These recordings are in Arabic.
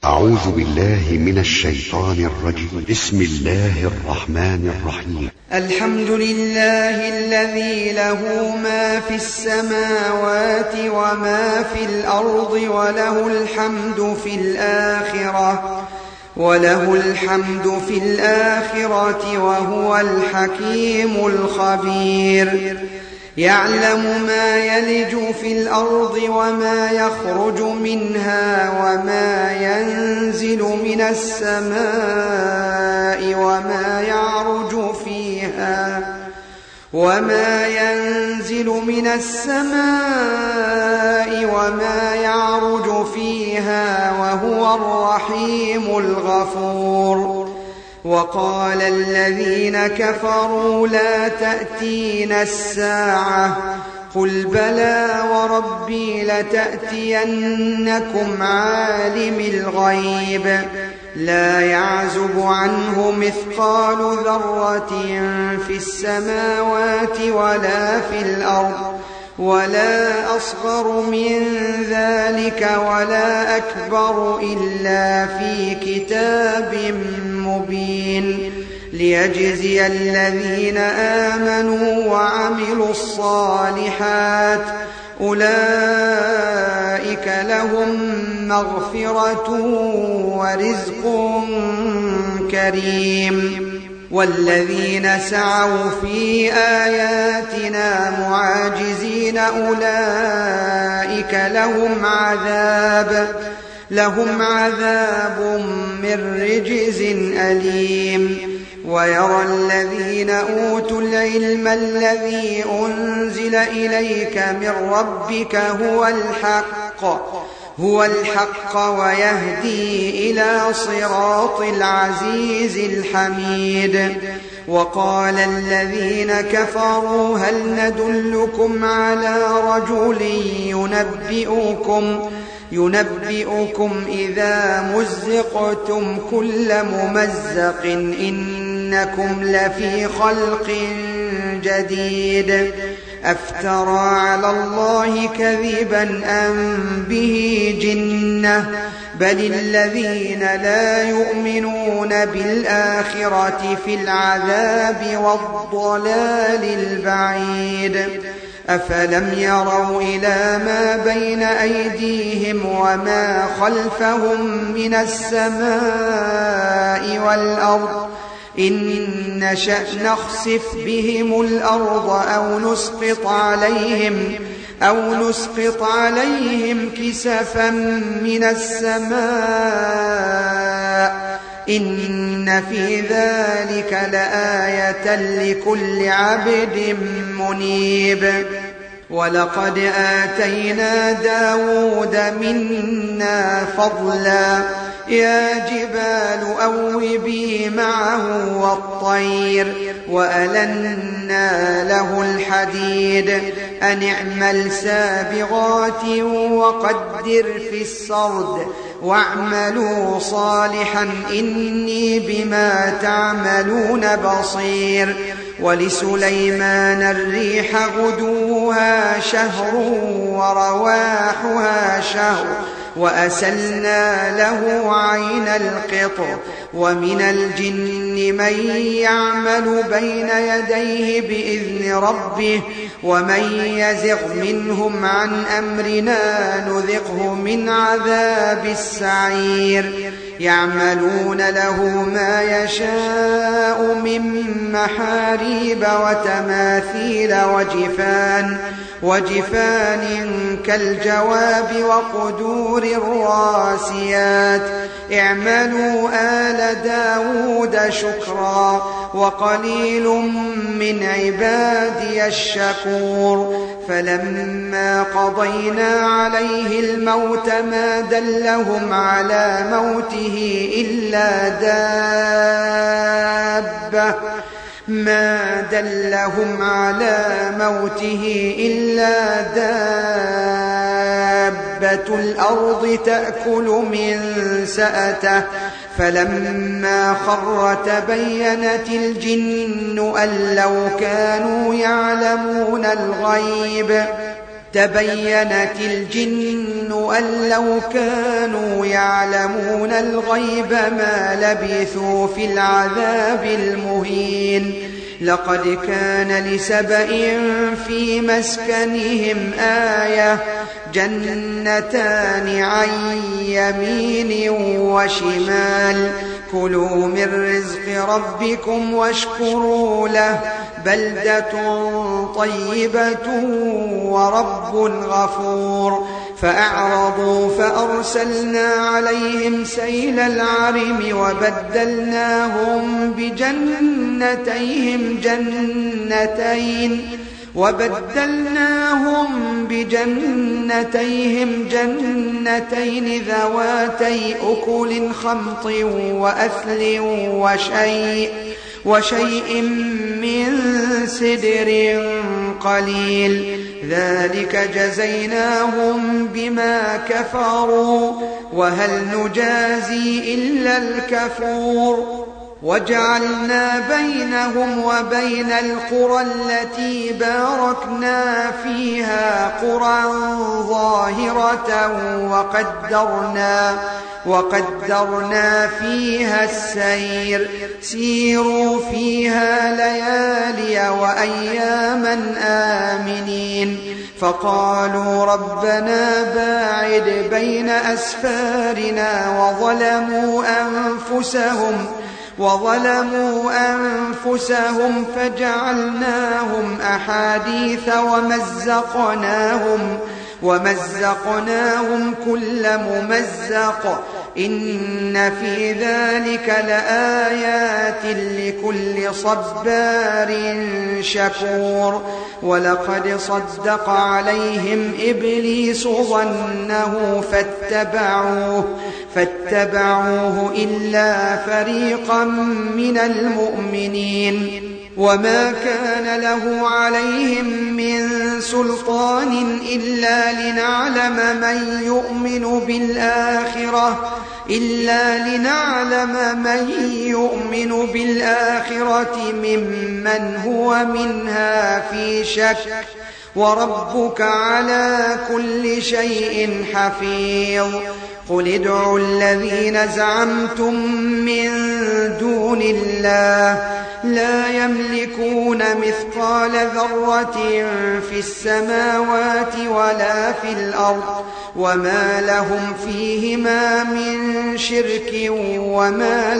أعوذ بالله من الشيطان الرجيم. بسم الله الرحمن الرحيم. الحمد لله الذي له ما في السماوات وما في الأرض وله الحمد في الآخرة وهو الحكيم الخبير. يعلم ما يلج في الأرض وما يخرج منها وما ينزل من السماء وما يعرج فيها وهو الرحيم الغفور. وقال الذين كفروا لا تأتينا الساعة قل بلى وربي لتأتينكم عالم الغيب لا يعزب عنه مثقال ذرة في السماوات ولا في الأرض ولا أصغر من ذلك ولا أكبر إلا في كتاب مبين ليجزي الذين آمنوا وعملوا الصالحات أولئك لهم مغفرة ورزق كريم. والذين سعوا في آياتنا معاجزين أولئك لهم عذاب من رجز أليم. ويرى الذين أوتوا العلم الذي أنزل إليك من ربك هو الحق ويهدي إلى صراط العزيز الحميد. وقال الذين كفروا هل ندلكم على رجل ينبئكم إذا مزقتم كل ممزق إنكم لفي خلق جديد أفترى على الله كذبا أم به جنة بل الذين لا يؤمنون بالآخرة في العذاب والضلال البعيد. أفلم يروا إلى ما بين أيديهم وما خلفهم من السماء والأرض إن نشأ نخسف بهم الأرض أو نسقط عليهم كسفا من السماء إن في ذلك لآية لكل عبد منيب. ولقد آتينا داود منا فضلا يا جبال أوبي معه والطير وألنا له الحديد أن اعمل سابغات وقدر في السرد واعملوا صالحا إني بما تعملون بصير. ولسليمان الريح غدوها شهر ورواحها شهر وأسلنا له عين القطر. ومن الجن من يعمل بين يديه بإذن ربه ومن يزغ منهم عن أمرنا نذقه من عذاب السعير. يعملون له ما يشاء من محاريب وتماثيل وجفان كالجواب وقدور الراسيات. اعملوا آل داود شكرا وقليل من عبادي الشكور. فلما قضينا عليه الموت ما دلهم على موته إلا دابة الأرض تأكل من سأته. فلما خر تبينت الجن أن لو كانوا يعلمون الغيب تبينت الجن أن لو كانوا يعلمون الغيب ما لبثوا في العذاب المهين لقد كان لسبإ في مسكنهم آية جنتان عن يمين وشمال كلوا من رزق ربكم واشكروا له بلدة طيبة ورب غفور فأعرضوا فأرسلنا عليهم سيل العرم وبدلناهم بجنتيهم جنتين ذواتي أكل خمط وأثل وشيء من سدر قليل ذلك جزيناهم بما كفروا وهل نجازي إلا الكفور وجعلنا بينهم وبين القرى التي باركنا فيها قرى ظاهرة وقدرنا فيها السير سيروا فيها ليالي وأياما آمنين فقالوا ربنا باعد بين أسفارنا وظلموا أنفسهم فجعلناهم أحاديث ومزقناهم كل ممزق إن في ذلك لآيات لكل صبار شكور ولقد صدق عليهم إبليس ظنه فاتبعوه إلا فريقا من المؤمنين وما كان له عليهم من سلطان إلا لنعلم من يؤمن بالآخرة ممن هو منها في شك وربك على كل شيء حفيظ قل ادعوا الذين زعمتم من دون الله لا يملكون مثقال ذرة في السماوات ولا في الأرض وما لهم فيهما من شرك وما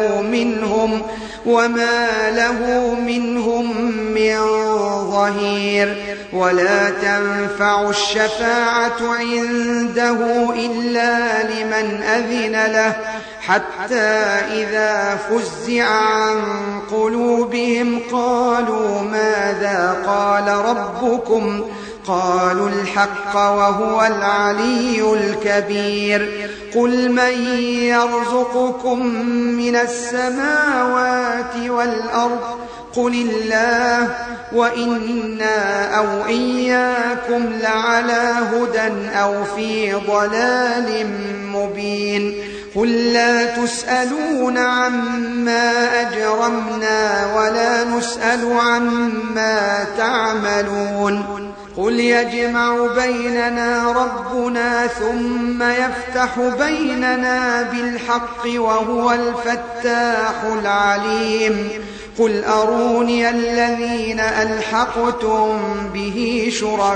له منهم من ظهير ولا تنفع الشفاعة عنده إلا لمن أذن له حتى إذا فزع عن قلوبهم قالوا ماذا قال ربكم قالوا الحق وهو العلي الكبير قل من يرزقكم من السماوات والأرض قل الله وإنا أو إياكم لعلى هدى أو في ضلال مبين قل لا تسألون عما أجرمنا ولا نسأل عما تعملون قل يجمع بيننا ربنا ثم يفتح بيننا بالحق وهو الفتاح العليم قل أروني الذين ألحقتم به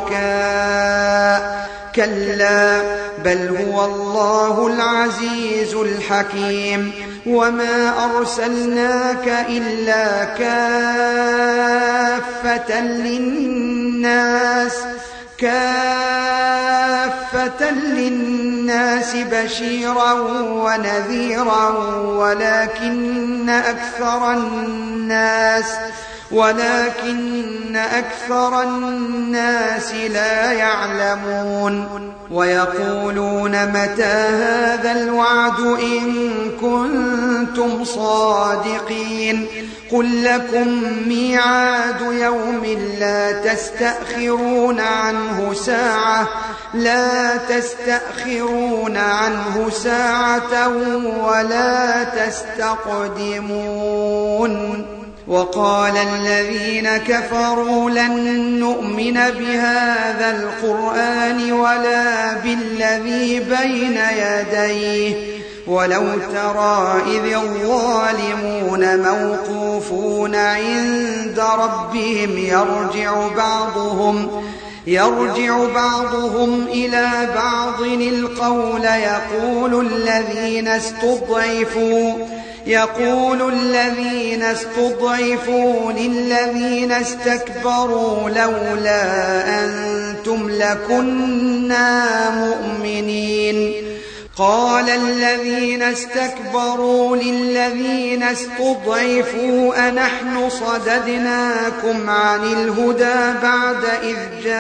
شركاء كلا بل هو الله العزيز الحكيم وما أرسلناك إلا كافة للناس بشيرا ونذيرا ولكن أكثر الناس لا يعلمون ويقولون متى هذا الوعد إن كنتم صادقين قل لكم ميعاد يوم لا تستأخرون عنه ساعة ولا تستقدمون وقال الذين كفروا لن نؤمن بهذا القرآن ولا بالذي بين يديه ولو ترى إذ الظالمون موقوفون عند ربهم يرجع بعضهم إلى بعض القول يقول الذين استضعفوا للذين استكبروا لولا أنتم لكنا مؤمنين قال الذين استكبروا للذين استضعفوا أنحن صددناكم عن الهدى بعد إذ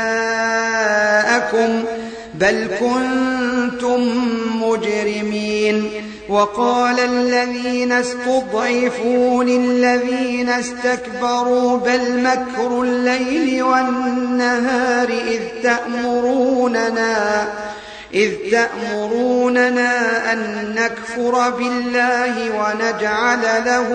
جاءكم بل كنتم مجرمين وقال الذين استضعفوا للذين استكبروا بل مكر الليل والنهار إذ تأمروننا أن نكفر بالله ونجعل له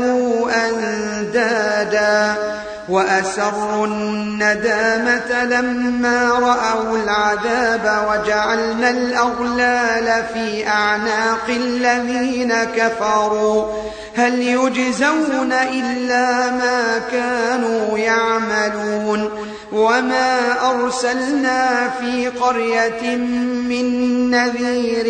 أندادا وأسروا الندامة لما رأوا العذاب وجعلنا الأغلال في أعناق الذين كفروا هل يجزون إلا ما كانوا يعملون وما أرسلنا في قرية من نذير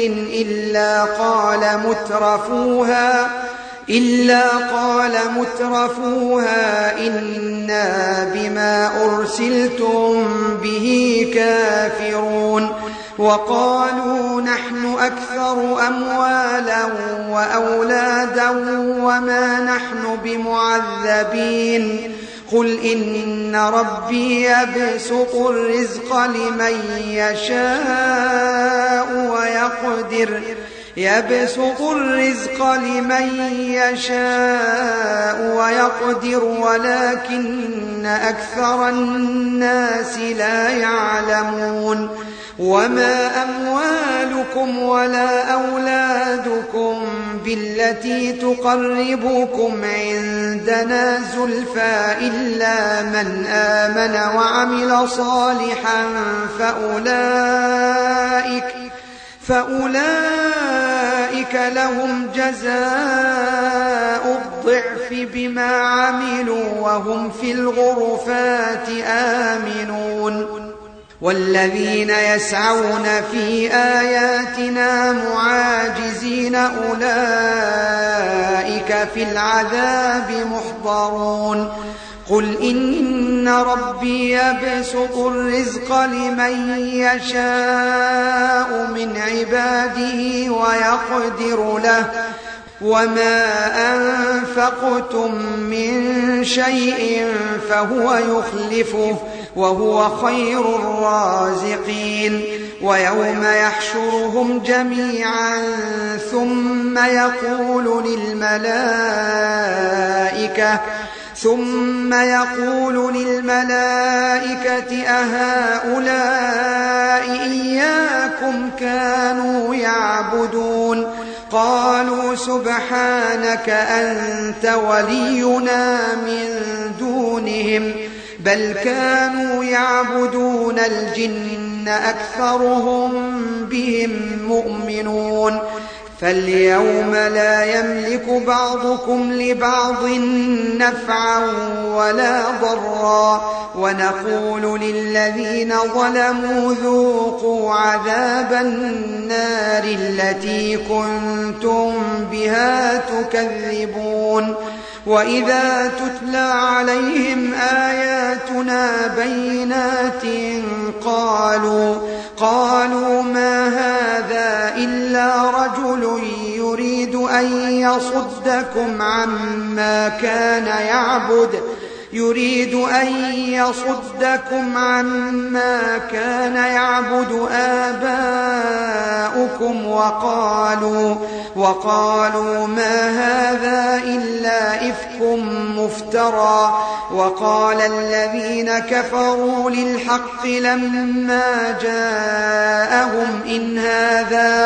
إلا قال مترفوها إنا بما أرسلتم به كافرون وقالوا نحن أكثر أموالا وأولادا وما نحن بمعذبين قل إن ربي يبسط الرزق لمن يشاء ويقدر ولكن أكثر الناس لا يعلمون وما أموالكم ولا أولادكم بالتي تقربكم عندنا زلفى إلا من آمن وعمل صالحا فأولئك لهم جزاء الضعف بما عملوا وهم في الغرفات آمنون والذين يسعون في آياتنا معاجزين أولئك في العذاب محضرون قل إن ربي يبسط الرزق لمن يشاء من عباده ويقدر له وما أنفقتم من شيء فهو يخلفه وهو خير الرازقين ويوم يحشرهم جميعا ثم يقول للملائكة أهؤلاء إياكم كانوا يعبدون قالوا سبحانك أنت ولينا من دونهم بل كانوا يعبدون الجن أكثرهم بهم مؤمنون فاليوم لا يملك بعضكم لبعض نفعا ولا ضرا ونقول للذين ظلموا ذوقوا عذاب النار التي كنتم بها تكذبون وإذا تتلى عليهم آياتنا بينات قالوا ما هذا إلا رجل يريد أن يصدكم عما كان يعبد آباؤكم وقالوا ما هذا إلا إفك مفترى وقال الذين كفروا للحق لما جاءهم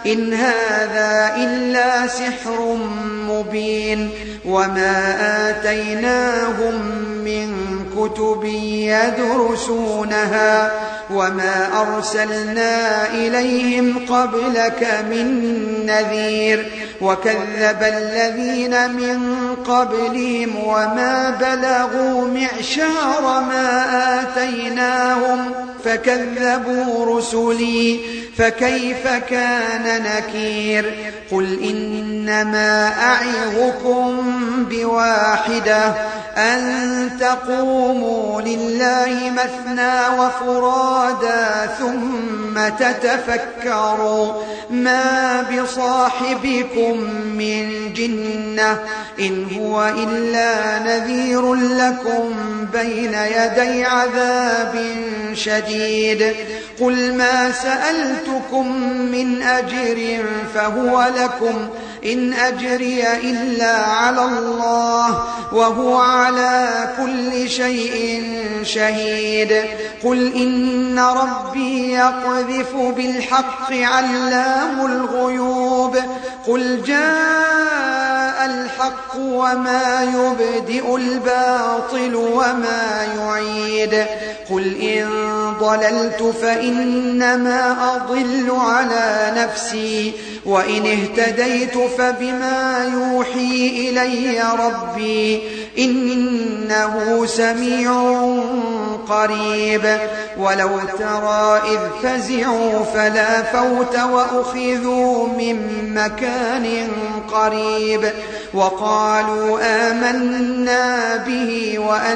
إن هذا إلا سحر مبين وما آتيناهم من كتب يدرسونها وما أرسلنا إليهم قبلك من نذير وكذب الذين من قبلهم وما بلغوا معشار ما آتيناهم فكذبوا رسلي فكيف كان نكير قل إنما أعظكم بواحدة أن تقوموا لله مثنى وفرادا ثم تتفكروا ما بصاحبكم من جنة إن هو إلا نذير لكم بين يدي عذاب شديد قل ما سألتكم من أجر فهو لكم إن أجري إلا على الله وهو على كل شيء شهيد قل إن ربي يقذف بالحق علام الغيوب قل جاء الحق وما يبدئ الباطل وما يعيد قل إن ضللت فإنما أضل على نفسي وإن اهتديت فبما يوحي إلي ربي إنه سميع قريب ولو ترى إذ فزعوا فلا فوت وأخذوا من مكان قريب وقالوا آمنا به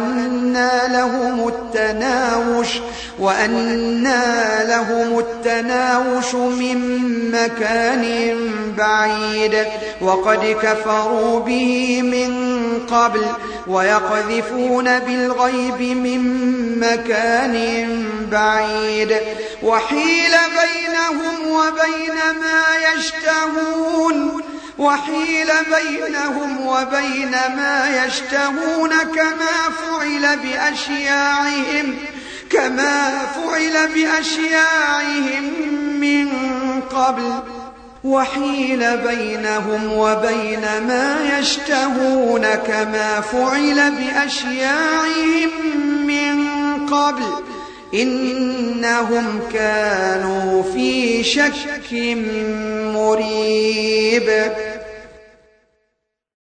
وأنى لهم التناوش من مكان بعيد وقد كفروا به من قبل ويقذفون بالغيب من مكان بعيد وحيل بينهم وبين ما يشتهون كما فعل بأشياعهم من قبل وحيل بينهم وبين ما يشتهون كما فعل بأشياعهم من قبل إنهم كانوا في شك مريب